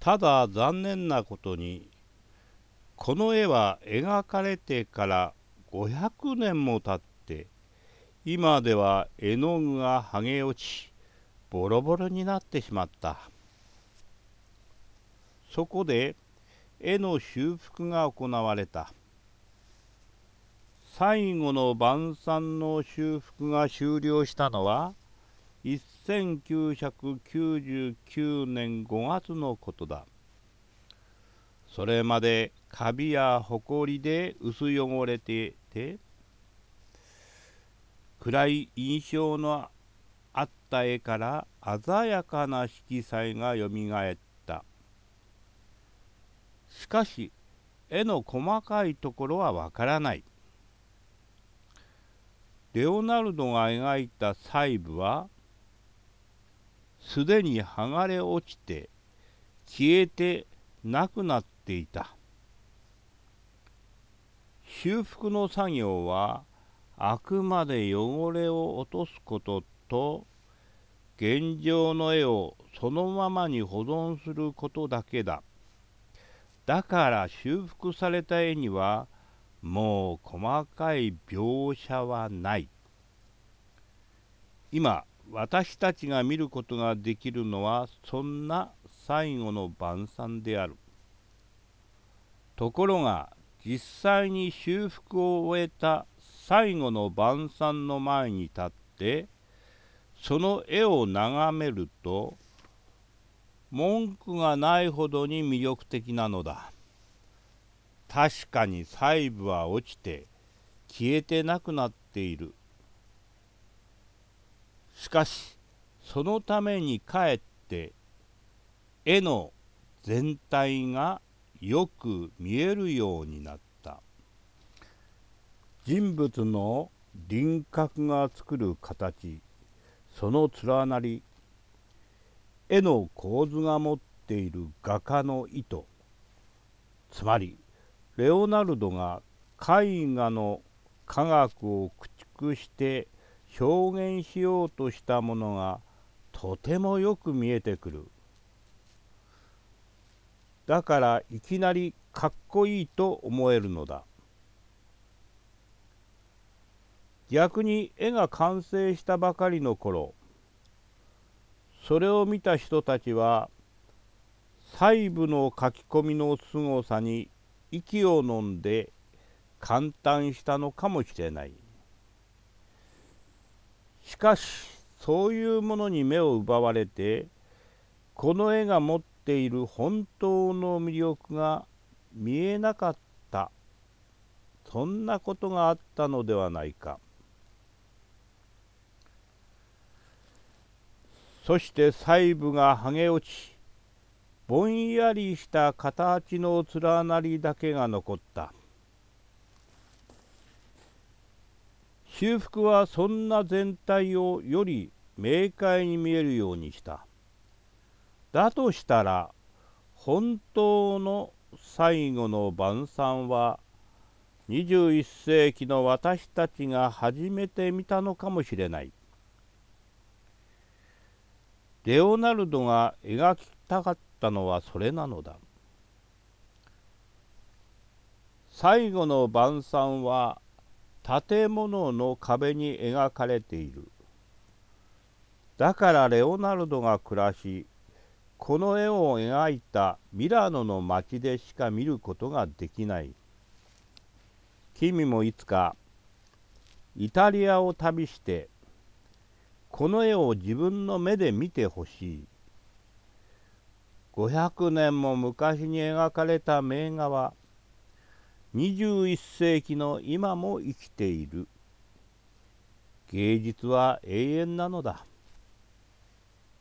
ただ残念なことに、この絵は描かれてから500年も経って、今では絵の具が剥げ落ち、ボロボロになってしまった。そこで絵の修復が行われた。最後の晩餐の修復が終了したのは1999年5月のことだ。それまでカビやホコリで薄汚れていて、暗い印象のあった絵から鮮やかな色彩がよみがえった。しかし絵の細かいところはわからない。レオナルドが描いた細部はすでに剥がれ落ちて消えてなくなっていた。修復の作業はあくまで汚れを落とすことと現状の絵をそのままに保存することだけだ。だから修復された絵にはもう細かい描写はない。今私たちが見ることができるのはそんな最後の晩餐である。ところが実際に修復を終えた最後の晩餐の前に立ってその絵を眺めると文句がないほどに魅力的なのだ。確かに細部は落ちて消えてなくなっている。しかしそのためにかえって絵の全体がよく見えるようになった。人物の輪郭が作る形、その連なり、絵の構図が持っている画家の意図、つまりレオナルドが絵画の科学を駆逐して表現しようとしたものがとてもよく見えてくる。だからいきなりかっこいいと思えるのだ。逆に絵が完成したばかりの頃、それを見た人たちは細部の書き込みのすごさに息を飲んで感嘆したのかもしれない。しかしそういうものに目を奪われてこの絵が持っている本当の魅力が見えなかった、そんなことがあったのではないか。そして細部が剥げ落ちぼんやりした形の連なりだけが残った。修復はそんな全体をより明快に見えるようにした。だとしたら本当の最後の晩餐は21世紀の私たちが初めて見たのかもしれない。レオナルドが描きたかったのはそれなのだ。最後の晩餐は建物の壁に描かれている。だからレオナルドが暮らし、この絵を描いたミラノの街でしか見ることができない。君もいつかイタリアを旅してこの絵を自分の目で見てほしい。500年も昔に描かれた名画は21世紀の今も生きている。芸術は永遠なのだ。